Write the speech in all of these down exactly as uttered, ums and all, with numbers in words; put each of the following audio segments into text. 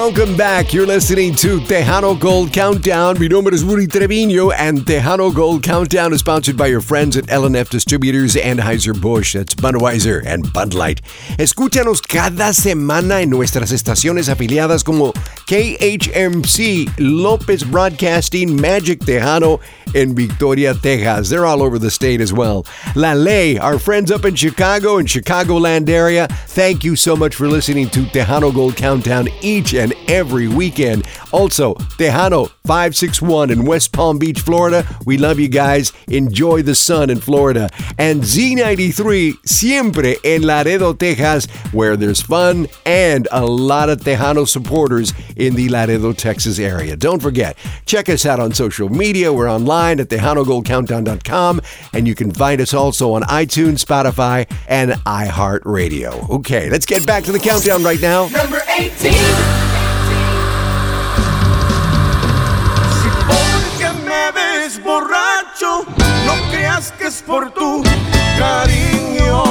Welcome back. You're listening to Tejano Gold Countdown. Mi nombre es Rudy Treviño, and Tejano Gold Countdown is sponsored by your friends at L and F Distributors, Anheuser-Busch, that's Budweiser and Bud Light. Escúchanos cada semana en nuestras estaciones afiliadas como K H M C, Lopez Broadcasting, Magic Tejano in Victoria, Texas. They're all over the state as well. La Ley, our friends up in Chicago and Chicagoland area, thank you so much for listening to Tejano Gold Countdown each and every weekend. Also, Tejano five six one in West Palm Beach, Florida. We love you guys. Enjoy the sun in Florida. And Z ninety-three, siempre en Laredo, Texas, where there's fun and a lot of Tejano supporters in the Laredo, Texas area. Don't forget, check us out on social media. We're online at Tejano Gold Countdown dot com, and you can find us also on iTunes, Spotify, and iHeartRadio. Okay, let's get back to the countdown right now. Number eighteen. Borracho, no creas que es por tu cariño.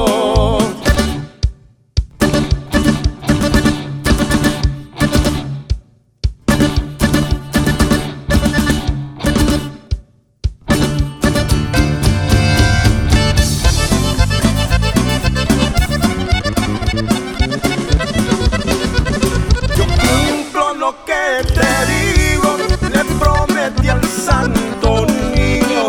Yo cumplo lo que te digo, le prometí al santo niño.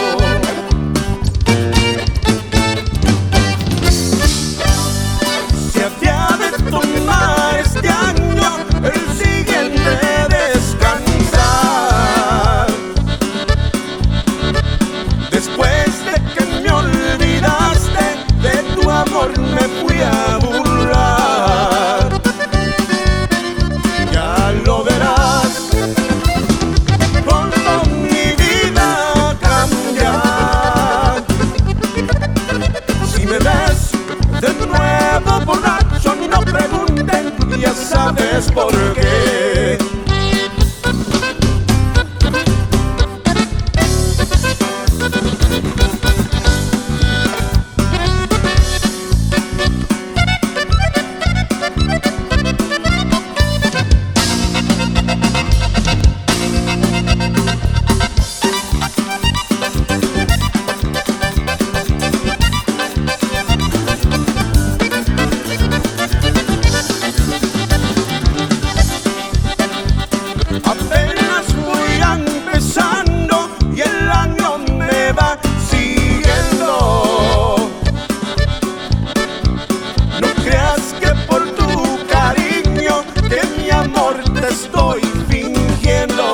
Si había de tomar este año, el siguiente descansar. Después de que me olvidaste de tu amor, me fui a burlar. Ya lo verás, pronto mi vida cambiar. Si me ves de nuevo borracho, no pregunten, ya sabes por qué. Apenas voy empezando y el año me va siguiendo. No creas que por tu cariño, que mi amor te estoy fingiendo.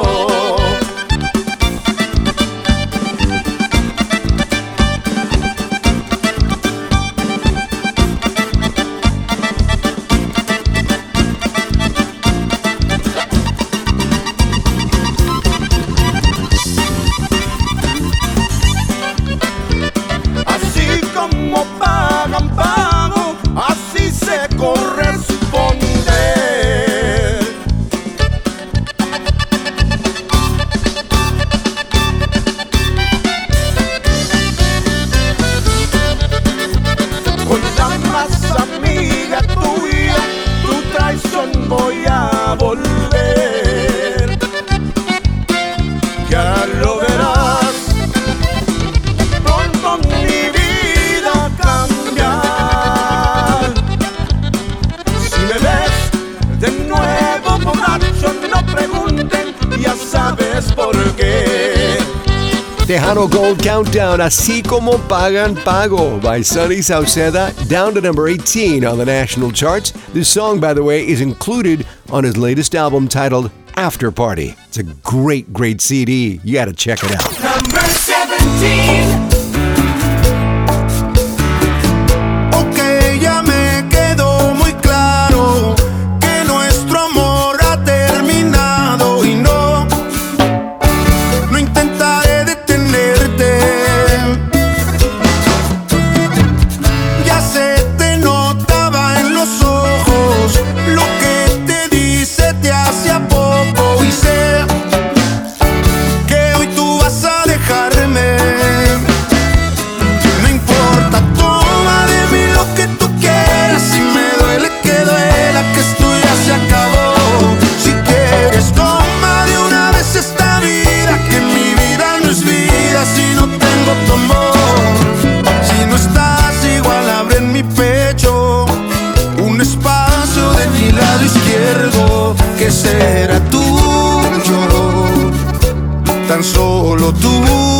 Así como pagan pago, así se corresponde. Con la más amiga tuya, tu traición voy a volver. Ya lo verás, pronto mi vida cambiar. Si me ves de nuevo borracho, no pregunten, ya sabes por qué. Tejano Gold Countdown, así como pagan pago, by Sonny Sauceda, down to number eighteen on the national charts. This song, by the way, is included on his latest album titled After Party. It's a great, great C D. You gotta check it out. Number seventeen. Ok, ya me quedó muy claro que nuestro amor ha terminado y no, no intentaré detenerte. Ya se te notaba en los ojos lo que te dice te hacía poco y sé que hoy tú vas a dejarme. que será tuyo, tan solo tuyo.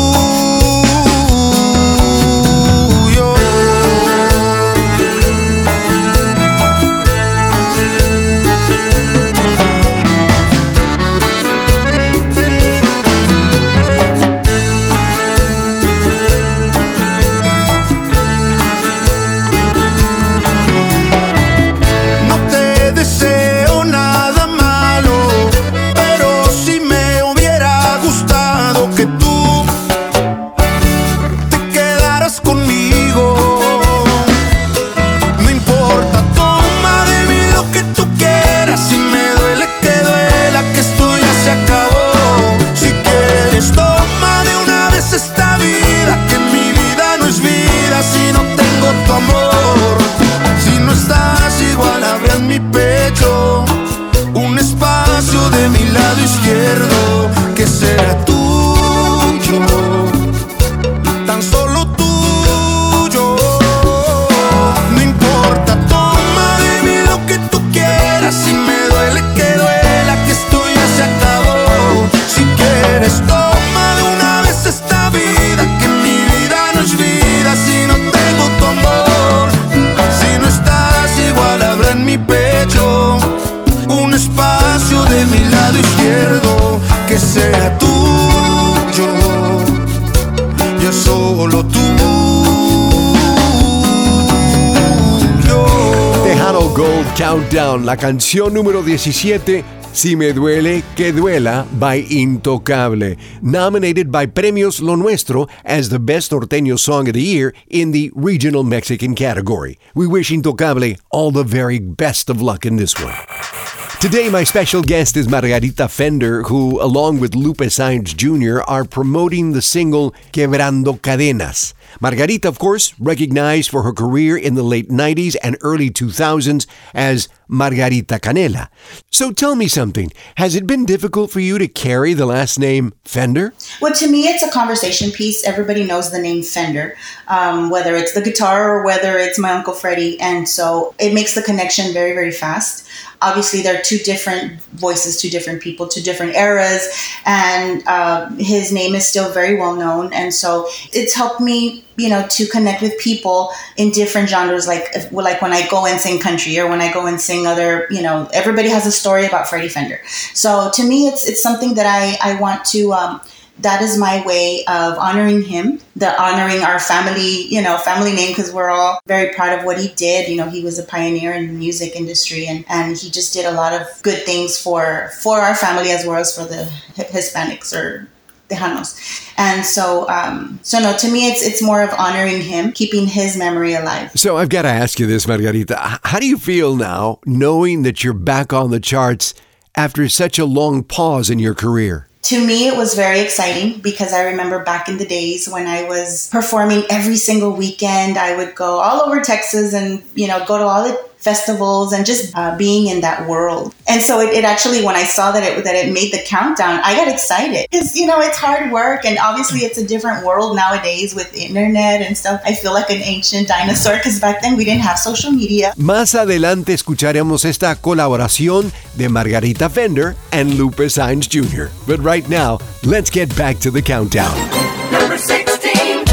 Countdown, la canción número diecisiete, Si me duele, que duela, by Intocable, nominated by Premios Lo Nuestro as the Best Norteño Song of the Year in the Regional Mexican category. We wish Intocable all the very best of luck in this one. Today, my special guest is Margarita Fender, who, along with Lupe Sainz Junior, are promoting the single Quebrando Cadenas. Margarita, of course, recognized for her career in the late nineties and early two thousands as Margarita Canela. So tell me something. Has it been difficult for you to carry the last name Fender? Well, to me, it's a conversation piece. Everybody knows the name Fender, um, whether it's the guitar or whether it's my Uncle Freddie. And so it makes the connection very, very fast. Obviously, there are two different voices, two different people, two different eras, and uh, his name is still very well known. And so it's helped me, you know, to connect with people in different genres, like like when I go and sing country or when I go and sing other, you know, everybody has a story about Freddie Fender. So to me, it's it's something that I, I want to... Um, that is my way of honoring him, the honoring our family, you know, family name, because we're all very proud of what he did. You know, he was a pioneer in the music industry, and, and he just did a lot of good things for, for our family as well as for the Hispanics or Tejanos. And so, um, so no, to me, it's it's more of honoring him, keeping his memory alive. So I've got to ask you this, Margarita. How do you feel now, knowing that you're back on the charts after such a long pause in your career? To me, it was very exciting because I remember back in the days when I was performing every single weekend. I would go all over Texas and, you know, go to all the festivals and just uh, being in that world. And so it, it actually, when I saw that it that it made the countdown, I got excited because, you know, it's hard work and obviously it's a different world nowadays with the internet and stuff. I feel like an ancient dinosaur because back then we didn't have social media. Más adelante escucharemos esta colaboración de Margarita Fender and Lupe Sainz Junior But right now, let's get back to the countdown. Number sixteen.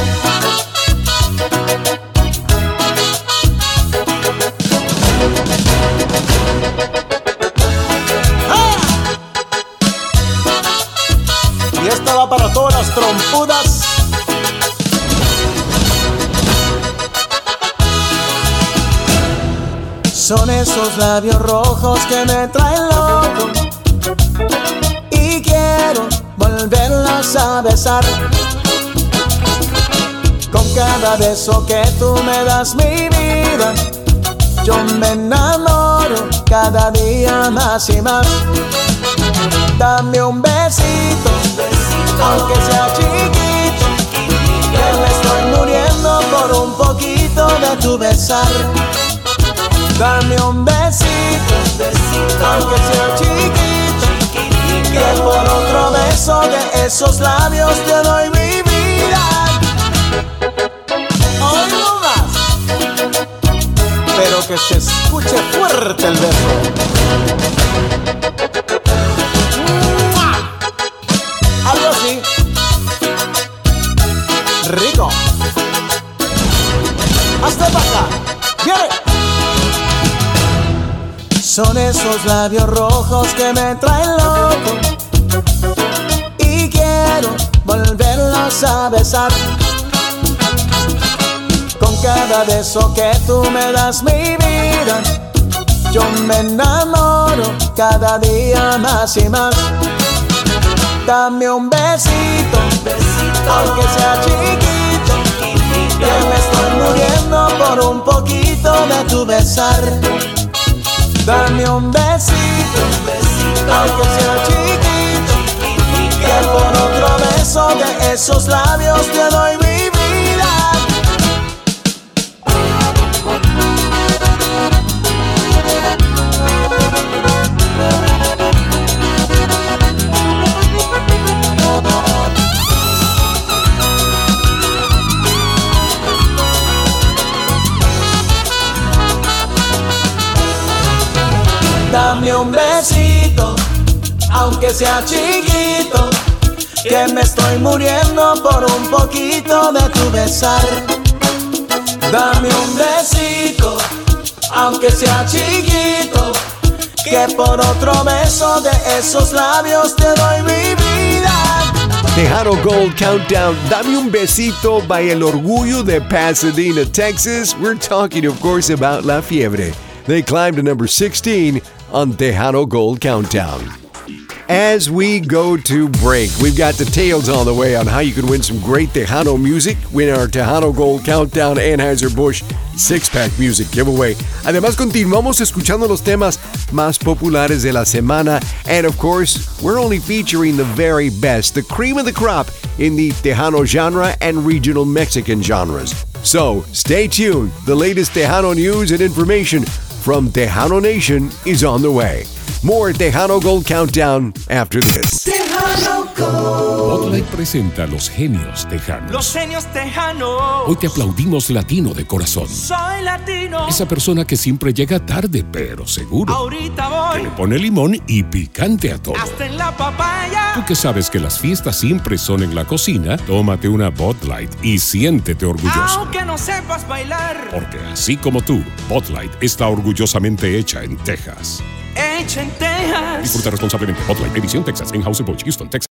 Y esta va para todas las trompudas. Son esos labios rojos que me traen loco y quiero volverlas a besar. Con cada beso que tú me das, mi vida, yo me enamoro cada día más y más. Dame un besito, aunque sea chiquito, que me estoy muriendo por un poquito de tu besar. Dame un besito, aunque sea chiquito, que por otro beso de esos labios te doy mi vida. Hoy no más, pero que se escuche fuerte el beso. Son esos labios rojos que me traen loco y quiero volverlos a besar. Con cada beso que tú me das, mi vida, yo me enamoro cada día más y más. Dame un besito, un besito, aunque sea chiquito, chiquitito, que me estoy muriendo por un poquito de tu besar. Dame un besito, un besito, aunque sea chiquito, chiquitito, que por otro beso de esos labios te doy mi vida. Dame un besito, aunque sea chiquito, que me estoy muriendo por un poquito de tu besar. Dame un besito, aunque sea chiquito, que por otro beso de esos labios te doy mi vida. Tejano Gold Countdown, Dame un Besito by El Orgullo de Pasadena, Texas. We're talking, of course, about La Fiebre. They climbed to number sixteen on Tejano Gold Countdown. As we go to break, we've got details on the way on how you can win some great Tejano music, win our Tejano Gold Countdown Anheuser-Busch six-pack music giveaway. Además, continuamos escuchando los temas más populares de la semana. And of course, we're only featuring the very best, the cream of the crop in the Tejano genre and regional Mexican genres. So, stay tuned. The latest Tejano news and information from Tejano Nation is on the way. More Tejano Gold Countdown after this. Tejano Gold. Bud Light presenta Los Genios Tejanos. Los Genios Tejanos. Hoy te aplaudimos latino de corazón. Soy latino. Esa persona que siempre llega tarde, pero seguro. Ahorita voy. Que le pone limón y picante a todo. Hasta en la papaya. Tú que sabes que las fiestas siempre son en la cocina, tómate una Bud Light y siéntete orgulloso. Aunque no sepas bailar. Porque así como tú, Bud Light está orgullosamente hecha en Texas. Hecha en Texas. Disfruta responsablemente. Bud Light, Edición Texas, Anheuser-Busch, Houston, Texas.